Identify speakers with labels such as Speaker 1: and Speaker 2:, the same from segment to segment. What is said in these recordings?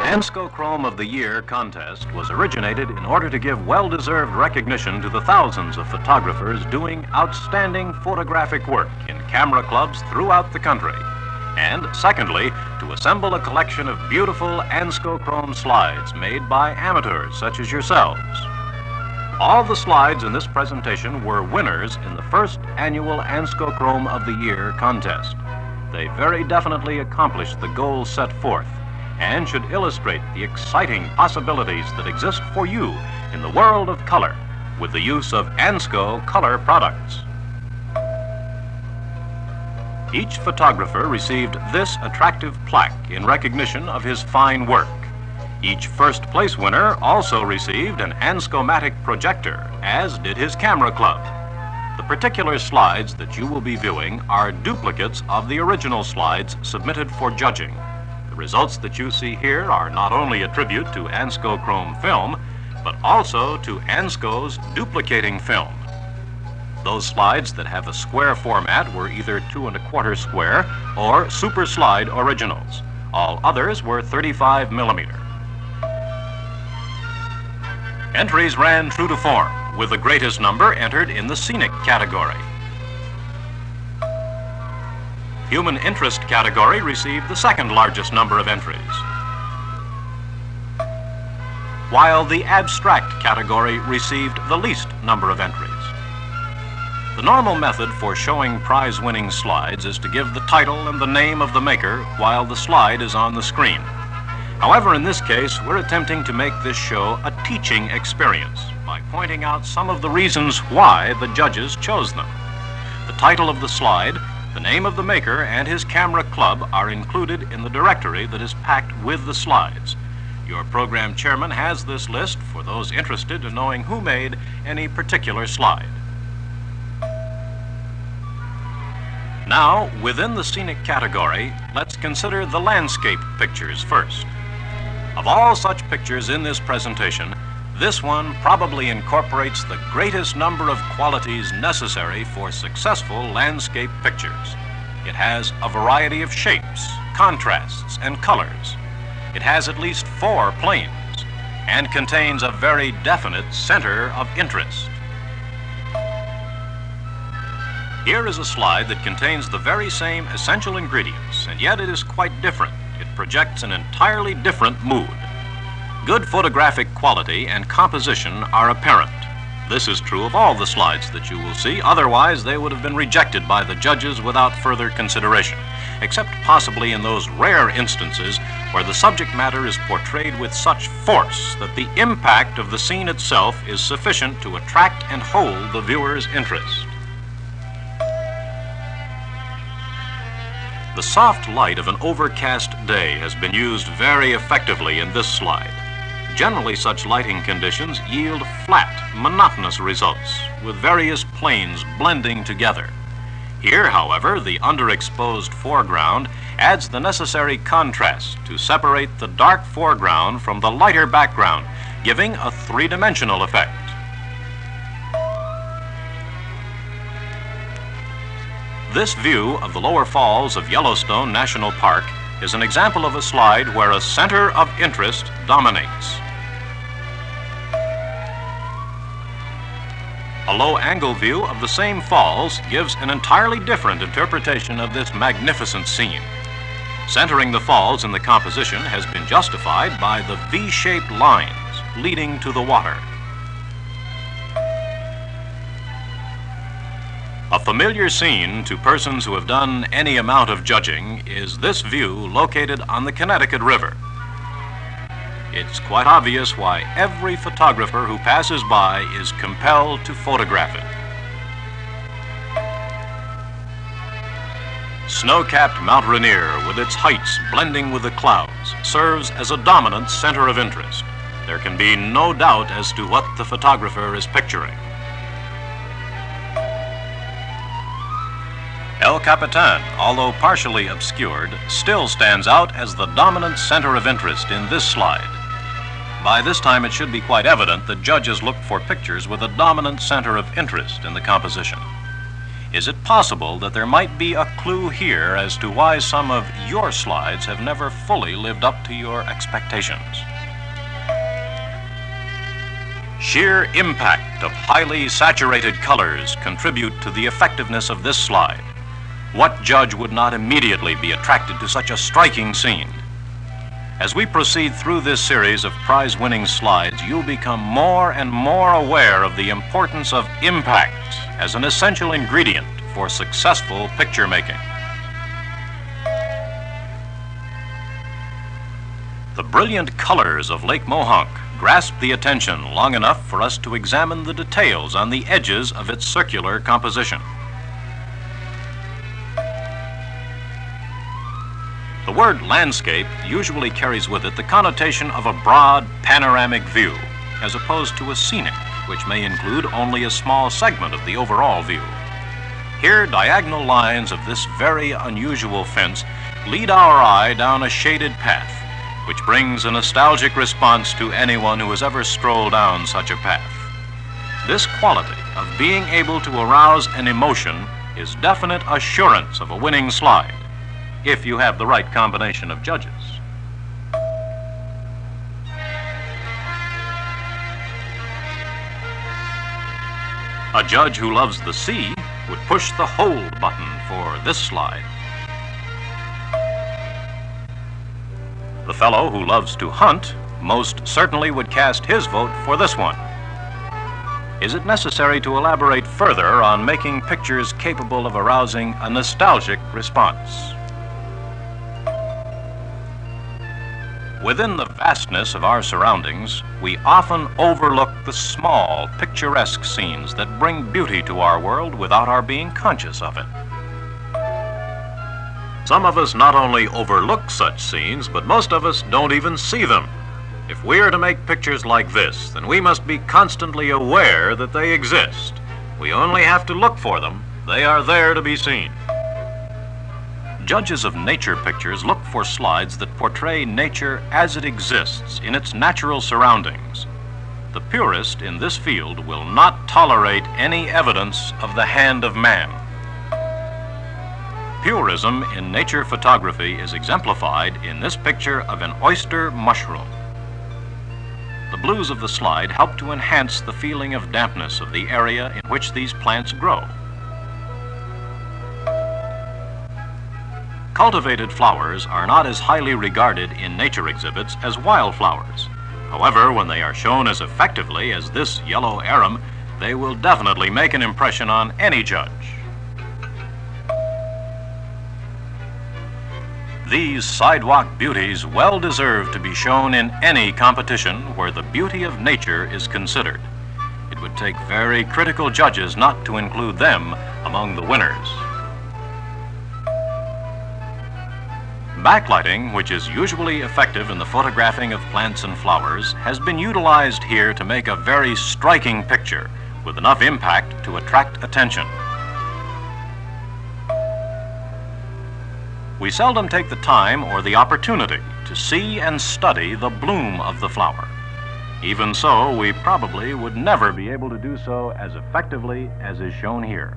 Speaker 1: Anscochrome of the Year contest was originated in order to give well-deserved recognition to the thousands of photographers doing outstanding photographic work in camera clubs throughout the country. And secondly, to assemble a collection of beautiful Anscochrome slides made by amateurs such as yourselves. All the slides in this presentation were winners in the first annual Anscochrome of the Year contest. They very definitely accomplished the goals set forth and should illustrate the exciting possibilities that exist for you in the world of color with the use of Ansco color products. Each photographer received this attractive plaque in recognition of his fine work. Each first place winner also received an Anscomatic projector, as did his camera club. The particular slides that you will be viewing are duplicates of the original slides submitted for judging. The results that you see here are not only a tribute to Anscochrome film, but also to Ansco's duplicating film. Those slides that have a square format were either 2 1/4 square or Super Slide originals. All others were 35 millimeter. Entries ran true to form, with the greatest number entered in the scenic category. Human interest category received the second largest number of entries, while the abstract category received the least number of entries. The normal method for showing prize-winning slides is to give the title and the name of the maker while the slide is on the screen. However, in this case, we're attempting to make this show a teaching experience by pointing out some of the reasons why the judges chose them. The title of the slide, the name of the maker, and his camera club are included in the directory that is packed with the slides. Your program chairman has this list for those interested in knowing who made any particular slide. Now, within the scenic category, let's consider the landscape pictures first. Of all such pictures in this presentation, this one probably incorporates the greatest number of qualities necessary for successful landscape pictures. It has a variety of shapes, contrasts, and colors. It has at least 4 planes and contains a very definite center of interest. Here is a slide that contains the very same essential ingredients, and yet it is quite different. It projects an entirely different mood. Good photographic quality and composition are apparent. This is true of all the slides that you will see, otherwise they would have been rejected by the judges without further consideration, except possibly in those rare instances where the subject matter is portrayed with such force that the impact of the scene itself is sufficient to attract and hold the viewer's interest. The soft light of an overcast day has been used very effectively in this slide. Generally, such lighting conditions yield flat, monotonous results, with various planes blending together. Here, however, the underexposed foreground adds the necessary contrast to separate the dark foreground from the lighter background, giving a 3-dimensional effect. This view of the lower falls of Yellowstone National Park is an example of a slide where a center of interest dominates. A low-angle view of the same falls gives an entirely different interpretation of this magnificent scene. Centering the falls in the composition has been justified by the V-shaped lines leading to the water. A familiar scene to persons who have done any amount of judging is this view located on the Connecticut River. It's quite obvious why every photographer who passes by is compelled to photograph it. Snow-capped Mount Rainier, with its heights blending with the clouds, serves as a dominant center of interest. There can be no doubt as to what the photographer is picturing. El Capitan, although partially obscured, still stands out as the dominant center of interest in this slide. By this time, it should be quite evident that judges look for pictures with a dominant center of interest in the composition. Is it possible that there might be a clue here as to why some of your slides have never fully lived up to your expectations? Sheer impact of highly saturated colors contribute to the effectiveness of this slide. What judge would not immediately be attracted to such a striking scene? As we proceed through this series of prize-winning slides, you'll become more and more aware of the importance of impact as an essential ingredient for successful picture making. The brilliant colors of Lake Mohonk grasped the attention long enough for us to examine the details on the edges of its circular composition. The word landscape usually carries with it the connotation of a broad, panoramic view, as opposed to a scenic, which may include only a small segment of the overall view. Here, diagonal lines of this very unusual fence lead our eye down a shaded path, which brings a nostalgic response to anyone who has ever strolled down such a path. This quality of being able to arouse an emotion is definite assurance of a winning slide, if you have the right combination of judges. A judge who loves the sea would push the hold button for this slide. The fellow who loves to hunt most certainly would cast his vote for this one. Is it necessary to elaborate further on making pictures capable of arousing a nostalgic response? Within the vastness of our surroundings, we often overlook the small, picturesque scenes that bring beauty to our world without our being conscious of it. Some of us not only overlook such scenes, but most of us don't even see them. If we are to make pictures like this, then we must be constantly aware that they exist. We only have to look for them. They are there to be seen. Judges of nature pictures look for slides that portray nature as it exists in its natural surroundings. The purist in this field will not tolerate any evidence of the hand of man. Purism in nature photography is exemplified in this picture of an oyster mushroom. The blues of the slide help to enhance the feeling of dampness of the area in which these plants grow. Cultivated flowers are not as highly regarded in nature exhibits as wildflowers. However, when they are shown as effectively as this yellow arum, they will definitely make an impression on any judge. These sidewalk beauties well deserve to be shown in any competition where the beauty of nature is considered. It would take very critical judges not to include them among the winners. Backlighting, which is usually effective in the photographing of plants and flowers, has been utilized here to make a very striking picture with enough impact to attract attention. We seldom take the time or the opportunity to see and study the bloom of the flower. Even so, we probably would never be able to do so as effectively as is shown here.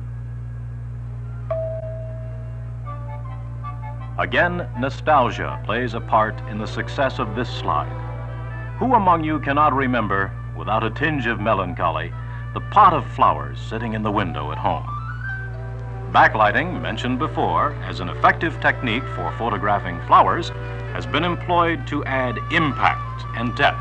Speaker 1: Again, nostalgia plays a part in the success of this slide. Who among you cannot remember, without a tinge of melancholy, the pot of flowers sitting in the window at home? Backlighting, mentioned before as an effective technique for photographing flowers, has been employed to add impact and depth.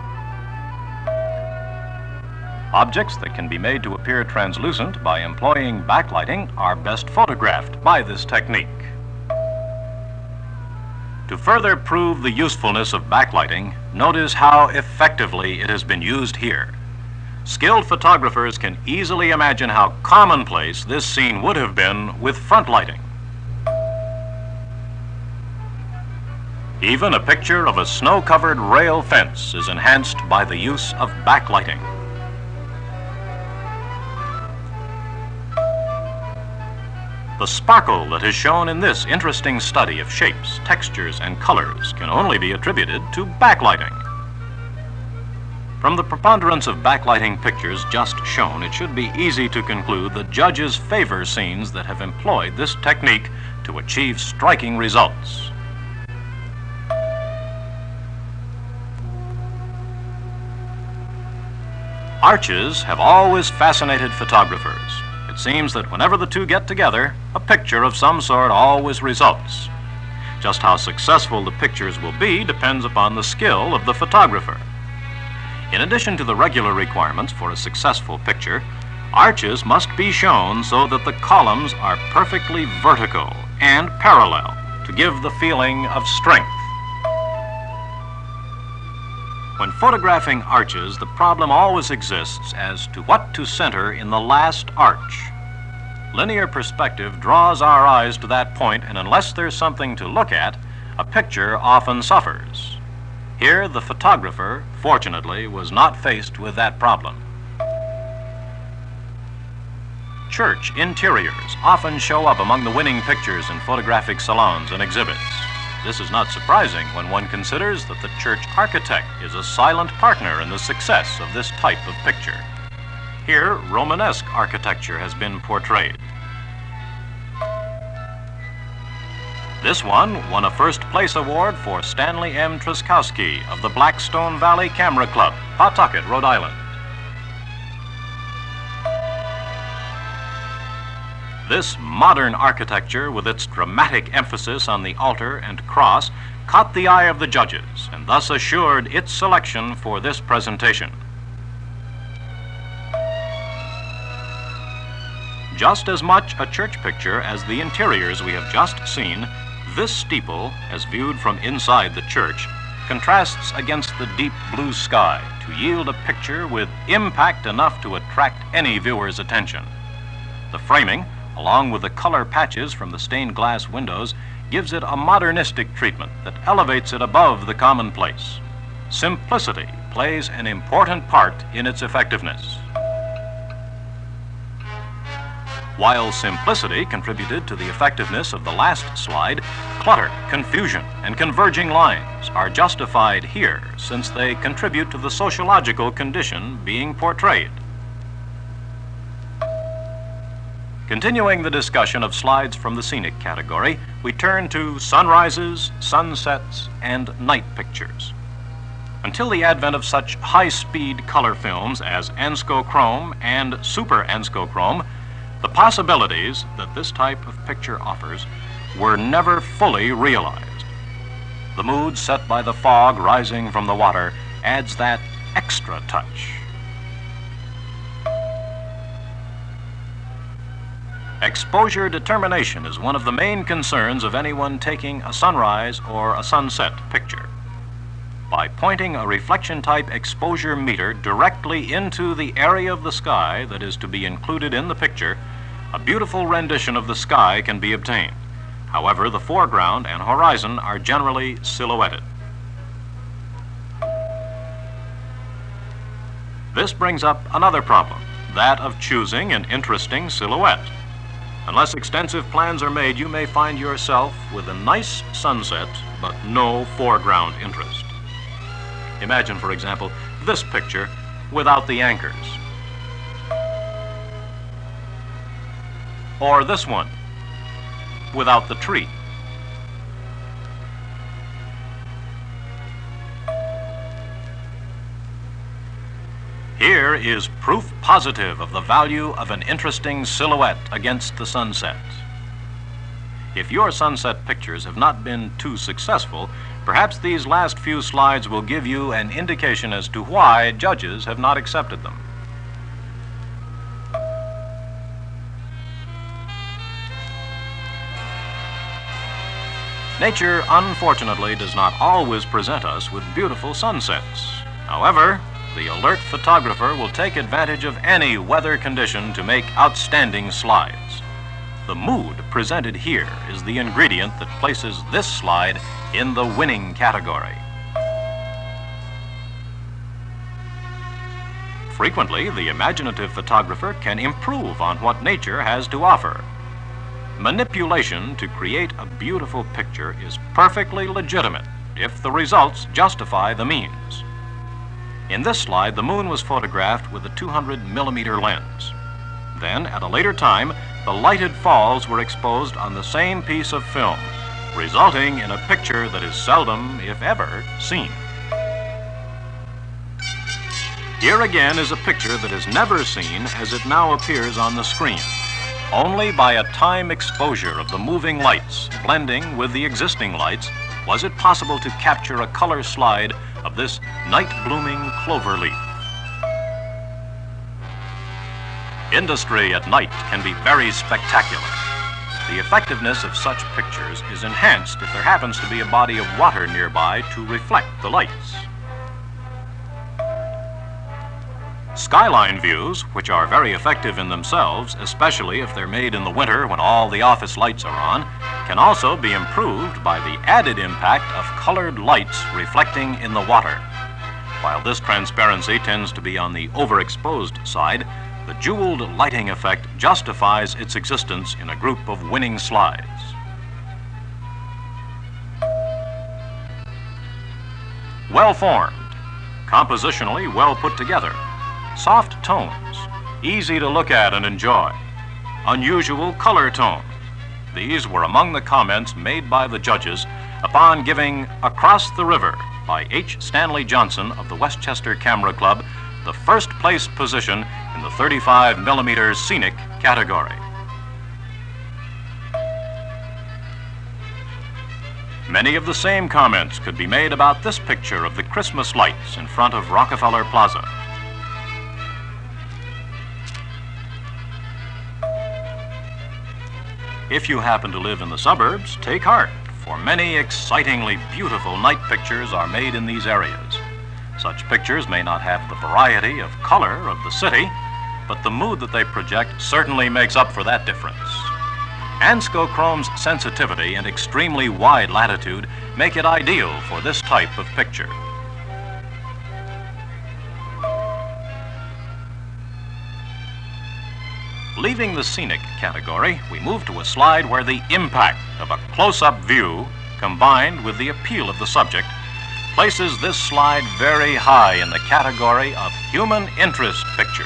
Speaker 1: Objects that can be made to appear translucent by employing backlighting are best photographed by this technique. To further prove the usefulness of backlighting, notice how effectively it has been used here. Skilled photographers can easily imagine how commonplace this scene would have been with front lighting. Even a picture of a snow-covered rail fence is enhanced by the use of backlighting. The sparkle that is shown in this interesting study of shapes, textures, and colors can only be attributed to backlighting. From the preponderance of backlighting pictures just shown, it should be easy to conclude that judges favor scenes that have employed this technique to achieve striking results. Arches have always fascinated photographers. It seems that whenever the two get together, a picture of some sort always results. Just how successful the pictures will be depends upon the skill of the photographer. In addition to the regular requirements for a successful picture, arches must be shown so that the columns are perfectly vertical and parallel to give the feeling of strength. When photographing arches, the problem always exists as to what to center in the last arch. Linear perspective draws our eyes to that point, and unless there's something to look at, a picture often suffers. Here, the photographer, fortunately, was not faced with that problem. Church interiors often show up among the winning pictures in photographic salons and exhibits. This is not surprising when one considers that the church architect is a silent partner in the success of this type of picture. Here, Romanesque architecture has been portrayed. This one won a first place award for Stanley M. Truskowski of the Blackstone Valley Camera Club, Pawtucket, Rhode Island. This modern architecture, with its dramatic emphasis on the altar and cross, caught the eye of the judges and thus assured its selection for this presentation. Just as much a church picture as the interiors we have just seen, this steeple, as viewed from inside the church, contrasts against the deep blue sky to yield a picture with impact enough to attract any viewer's attention. The framing, along with the color patches from the stained glass windows, gives it a modernistic treatment that elevates it above the commonplace. Simplicity plays an important part in its effectiveness. While simplicity contributed to the effectiveness of the last slide, clutter, confusion, and converging lines are justified here since they contribute to the sociological condition being portrayed. Continuing the discussion of slides from the scenic category, we turn to sunrises, sunsets, and night pictures. Until the advent of such high-speed color films as Anscochrome and Super Anscochrome, the possibilities that this type of picture offers were never fully realized. The mood set by the fog rising from the water adds that extra touch. Exposure determination is one of the main concerns of anyone taking a sunrise or a sunset picture. By pointing a reflection-type exposure meter directly into the area of the sky that is to be included in the picture, a beautiful rendition of the sky can be obtained. However, the foreground and horizon are generally silhouetted. This brings up another problem, that of choosing an interesting silhouette. Unless extensive plans are made, you may find yourself with a nice sunset, but no foreground interest. Imagine, for example, this picture without the anchors. Or this one without the tree. Here is proof positive of the value of an interesting silhouette against the sunset. If your sunset pictures have not been too successful, perhaps these last few slides will give you an indication as to why judges have not accepted them. Nature, unfortunately, does not always present us with beautiful sunsets. However, the alert photographer will take advantage of any weather condition to make outstanding slides. The mood presented here is the ingredient that places this slide in the winning category. Frequently, the imaginative photographer can improve on what nature has to offer. Manipulation to create a beautiful picture is perfectly legitimate if the results justify the means. In this slide, the moon was photographed with a 200mm lens. Then, at a later time, the lighted falls were exposed on the same piece of film, resulting in a picture that is seldom, if ever, seen. Here again is a picture that is never seen as it now appears on the screen. Only by a time exposure of the moving lights blending with the existing lights was it possible to capture a color slide of this night-blooming clover leaf. Industry at night can be very spectacular. The effectiveness of such pictures is enhanced if there happens to be a body of water nearby to reflect the lights. Skyline views, which are very effective in themselves, especially if they're made in the winter when all the office lights are on, can also be improved by the added impact of colored lights reflecting in the water. While this transparency tends to be on the overexposed side, the jeweled lighting effect justifies its existence in a group of winning slides. Well formed, compositionally well put together, soft tones, easy to look at and enjoy, unusual color tone. These were among the comments made by the judges upon giving Across the River by H. Stanley Johnson of the Westchester Camera Club the first place position in the 35mm scenic category. Many of the same comments could be made about this picture of the Christmas lights in front of Rockefeller Plaza. If you happen to live in the suburbs, take heart, for many excitingly beautiful night pictures are made in these areas. Such pictures may not have the variety of color of the city, but the mood that they project certainly makes up for that difference. Anscochrome's sensitivity and extremely wide latitude make it ideal for this type of picture. Leaving the scenic category, we move to a slide where the impact of a close-up view, combined with the appeal of the subject, places this slide very high in the category of human interest pictures.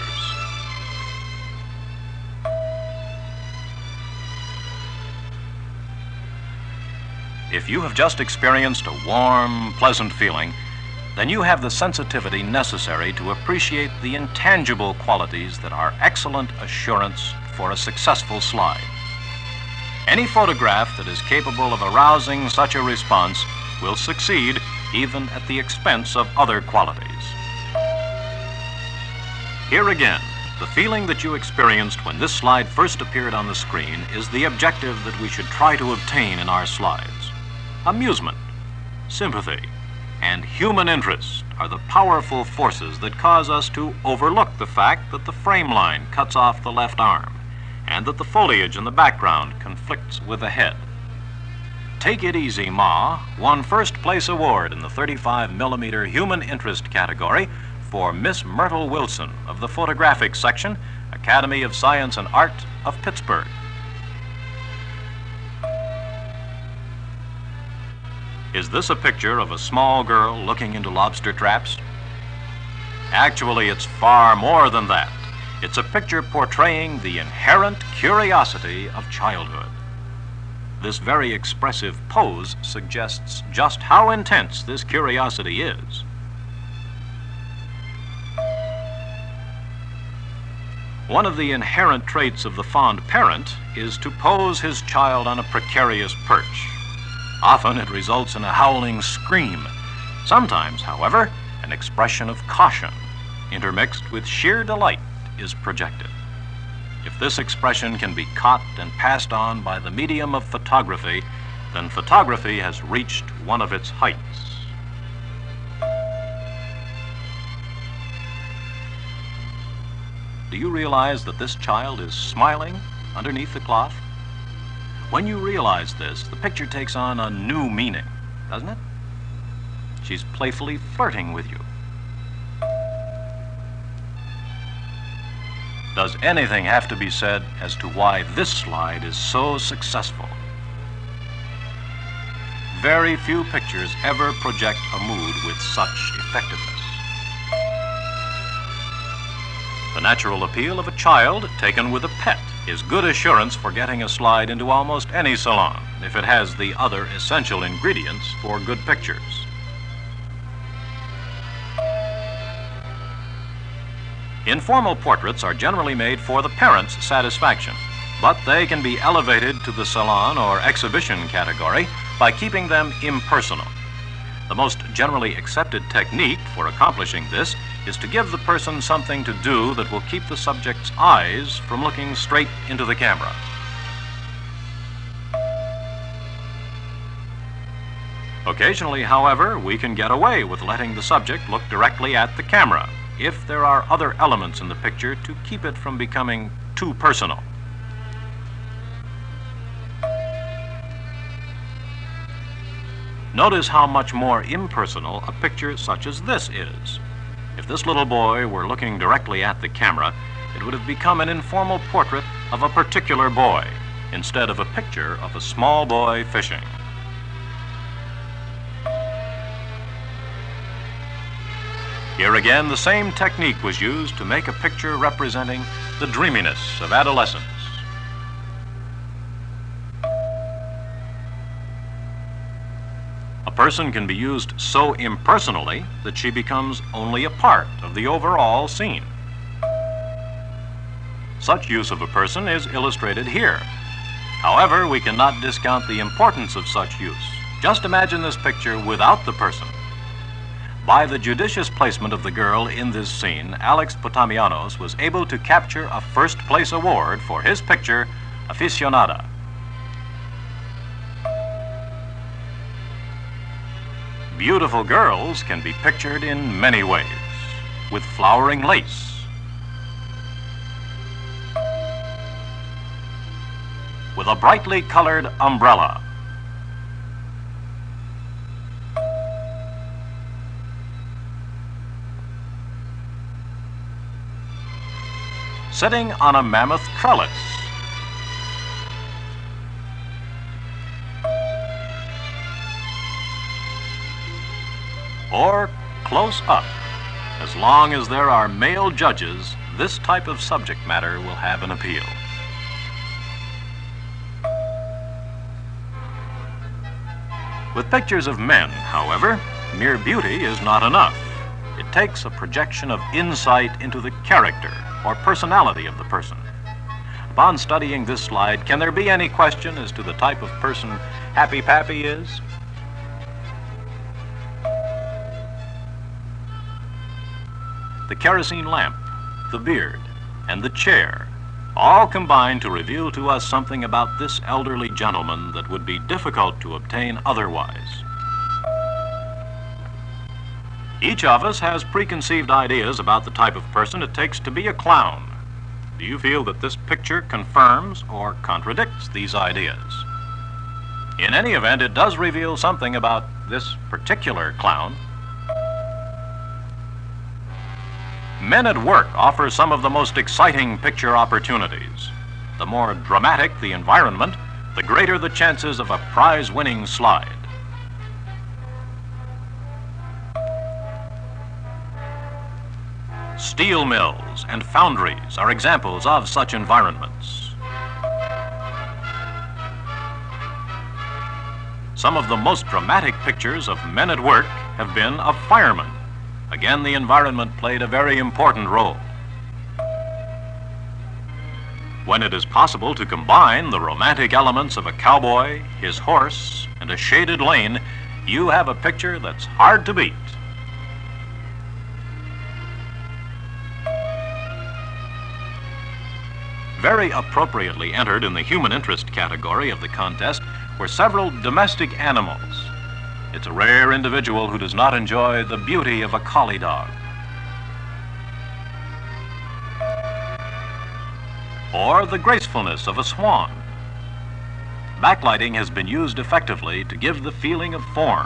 Speaker 1: If you have just experienced a warm, pleasant feeling, then you have the sensitivity necessary to appreciate the intangible qualities that are excellent assurance for a successful slide. Any photograph that is capable of arousing such a response will succeed even at the expense of other qualities. Here again, the feeling that you experienced when this slide first appeared on the screen is the objective that we should try to obtain in our slides. Amusement, sympathy, and human interest are the powerful forces that cause us to overlook the fact that the frame line cuts off the left arm and that the foliage in the background conflicts with the head. Take It Easy, Ma won first place award in the 35mm human interest category for Miss Myrtle Wilson of the photographic section, Academy of Science and Art of Pittsburgh. Is this a picture of a small girl looking into lobster traps? Actually, it's far more than that. It's a picture portraying the inherent curiosity of childhood. This very expressive pose suggests just how intense this curiosity is. One of the inherent traits of the fond parent is to pose his child on a precarious perch. Often it results in a howling scream. Sometimes, however, an expression of caution, intermixed with sheer delight, is projected. If this expression can be caught and passed on by the medium of photography, then photography has reached one of its heights. Do you realize that this child is smiling underneath the cloth? When you realize this, the picture takes on a new meaning, doesn't it? She's playfully flirting with you. Does anything have to be said as to why this slide is so successful? Very few pictures ever project a mood with such effectiveness. The natural appeal of a child taken with a pet is good assurance for getting a slide into almost any salon if it has the other essential ingredients for good pictures. Informal portraits are generally made for the parent's satisfaction, but they can be elevated to the salon or exhibition category by keeping them impersonal. The most generally accepted technique for accomplishing this is to give the person something to do that will keep the subject's eyes from looking straight into the camera. Occasionally, however, we can get away with letting the subject look directly at the camera if there are other elements in the picture to keep it from becoming too personal. Notice how much more impersonal a picture such as this is. If this little boy were looking directly at the camera, it would have become an informal portrait of a particular boy, instead of a picture of a small boy fishing. Here again, the same technique was used to make a picture representing the dreaminess of adolescence. A person can be used so impersonally that she becomes only a part of the overall scene. Such use of a person is illustrated here. However, we cannot discount the importance of such use. Just imagine this picture without the person. By the judicious placement of the girl in this scene, Alex Potamianos was able to capture a first-place award for his picture, Aficionada. Beautiful girls can be pictured in many ways, with flowering lace, with a brightly colored umbrella, sitting on a mammoth trellis, or close up. As long as there are male judges, this type of subject matter will have an appeal. With pictures of men, however, mere beauty is not enough. It takes a projection of insight into the character or personality of the person. Upon studying this slide, can there be any question as to the type of person Happy Pappy is? The kerosene lamp, the beard, and the chair all combine to reveal to us something about this elderly gentleman that would be difficult to obtain otherwise. Each of us has preconceived ideas about the type of person it takes to be a clown. Do you feel that this picture confirms or contradicts these ideas? In any event, it does reveal something about this particular clown. Men at Work offer some of the most exciting picture opportunities. The more dramatic the environment, the greater the chances of a prize-winning slide. Steel mills and foundries are examples of such environments. Some of the most dramatic pictures of men at work have been of firemen. Again, the environment played a very important role. When it is possible to combine the romantic elements of a cowboy, his horse, and a shaded lane, you have a picture that's hard to beat. Very appropriately entered in the human interest category of the contest were several domestic animals. It's a rare individual who does not enjoy the beauty of a collie dog, or the gracefulness of a swan. Backlighting has been used effectively to give the feeling of form.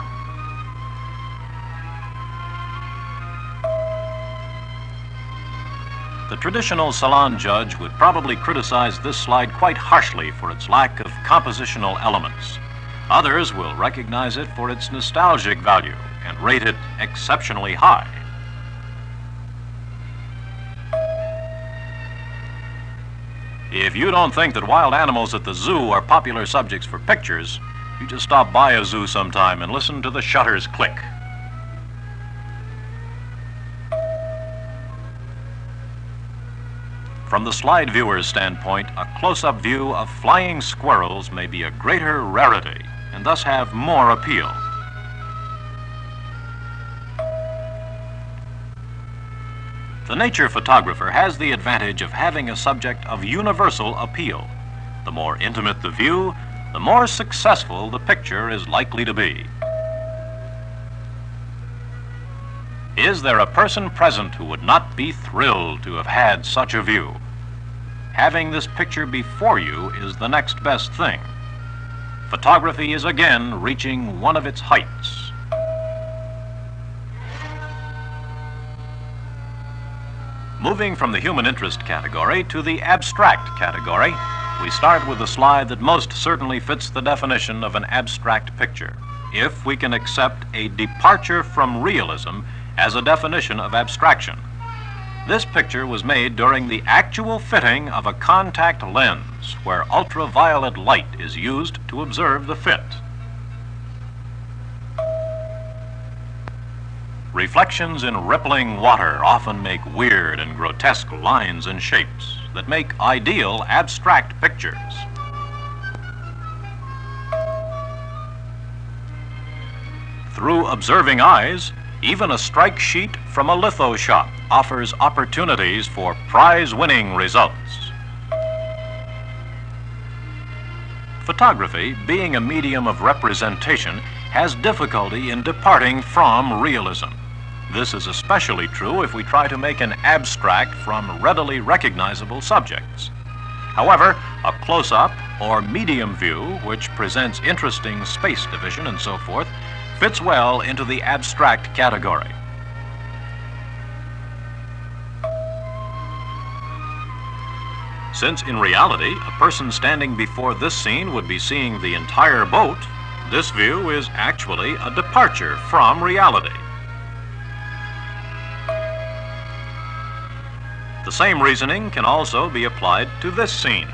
Speaker 1: The traditional salon judge would probably criticize this slide quite harshly for its lack of compositional elements. Others will recognize it for its nostalgic value and rate it exceptionally high. If you don't think that wild animals at the zoo are popular subjects for pictures, you just stop by a zoo sometime and listen to the shutters click. From the slide viewer's standpoint, a close-up view of flying squirrels may be a greater rarity and thus have more appeal. The nature photographer has the advantage of having a subject of universal appeal. The more intimate the view, the more successful the picture is likely to be. Is there a person present who would not be thrilled to have had such a view? Having this picture before you is the next best thing. Photography is again reaching one of its heights. Moving from the human interest category to the abstract category, we start with the slide that most certainly fits the definition of an abstract picture, if we can accept a departure from realism as a definition of abstraction. This picture was made during the actual fitting of a contact lens, where ultraviolet light is used to observe the fit. Reflections in rippling water often make weird and grotesque lines and shapes that make ideal abstract pictures. Through observing eyes, even a strike sheet from a litho shop offers opportunities for prize-winning results. Photography, being a medium of representation, has difficulty in departing from realism. This is especially true if we try to make an abstract from readily recognizable subjects. However, a close-up or medium view, which presents interesting space division and so forth, fits well into the abstract category. Since in reality, a person standing before this scene would be seeing the entire boat, this view is actually a departure from reality. The same reasoning can also be applied to this scene.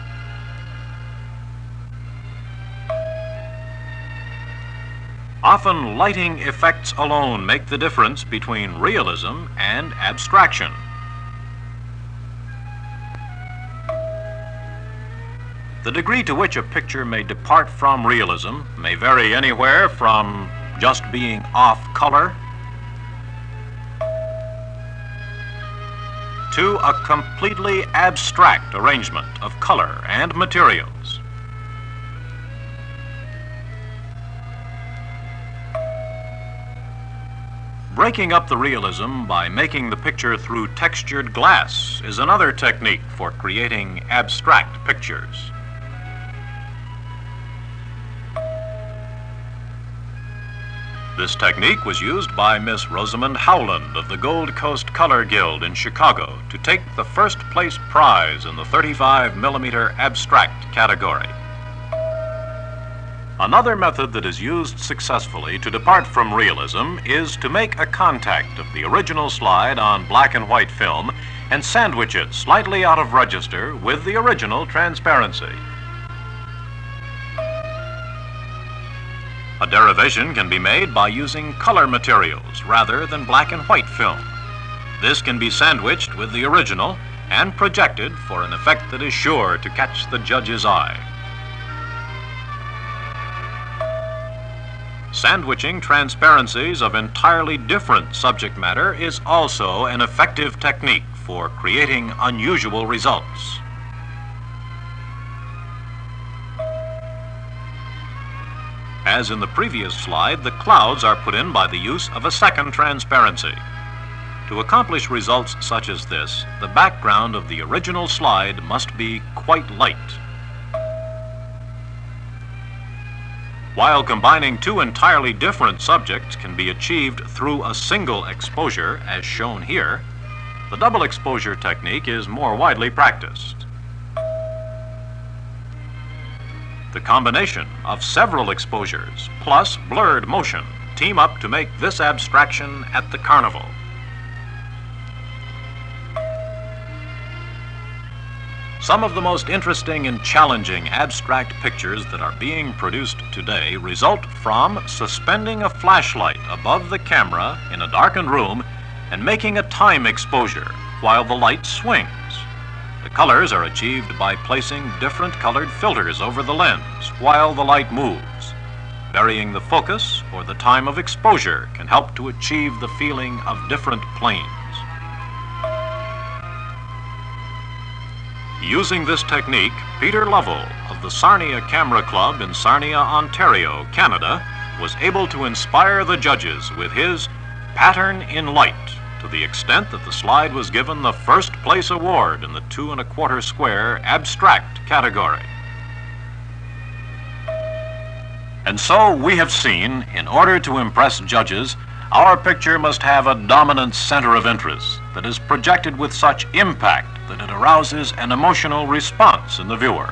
Speaker 1: Often lighting effects alone make the difference between realism and abstraction. The degree to which a picture may depart from realism may vary anywhere from just being off color to a completely abstract arrangement of color and materials. Breaking up the realism by making the picture through textured glass is another technique for creating abstract pictures. This technique was used by Miss Rosamond Howland of the Gold Coast Color Guild in Chicago to take the first place prize in the 35mm abstract category. Another method that is used successfully to depart from realism is to make a contact of the original slide on black and white film and sandwich it slightly out of register with the original transparency. A derivation can be made by using color materials rather than black and white film. This can be sandwiched with the original and projected for an effect that is sure to catch the judge's eye. Sandwiching transparencies of entirely different subject matter is also an effective technique for creating unusual results. As in the previous slide, the clouds are put in by the use of a second transparency. To accomplish results such as this, the background of the original slide must be quite light. While combining two entirely different subjects can be achieved through a single exposure, as shown here, the double exposure technique is more widely practiced. The combination of several exposures plus blurred motion team up to make this abstraction at the carnival. Some of the most interesting and challenging abstract pictures that are being produced today result from suspending a flashlight above the camera in a darkened room and making a time exposure while the light swings. The colors are achieved by placing different colored filters over the lens while the light moves. Varying the focus or the time of exposure can help to achieve the feeling of different planes. Using this technique, Peter Lovell of the Sarnia Camera Club in Sarnia, Ontario, Canada, was able to inspire the judges with his Pattern in Light to the extent that the slide was given the first place award in the 2 1/4 square abstract category. And so we have seen, in order to impress judges, our picture must have a dominant center of interest that is projected with such impact that it arouses an emotional response in the viewer.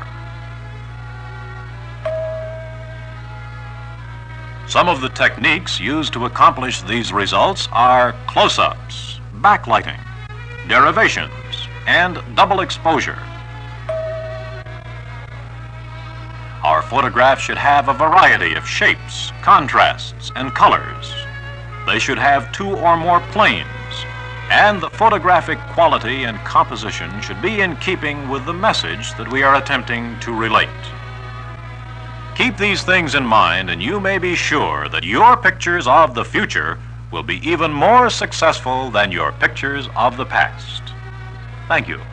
Speaker 1: Some of the techniques used to accomplish these results are close-ups, backlighting, derivations, and double exposure. Our photograph should have a variety of shapes, contrasts, and colors. They should have 2 or more planes, and the photographic quality and composition should be in keeping with the message that we are attempting to relate. Keep these things in mind, and you may be sure that your pictures of the future will be even more successful than your pictures of the past. Thank you.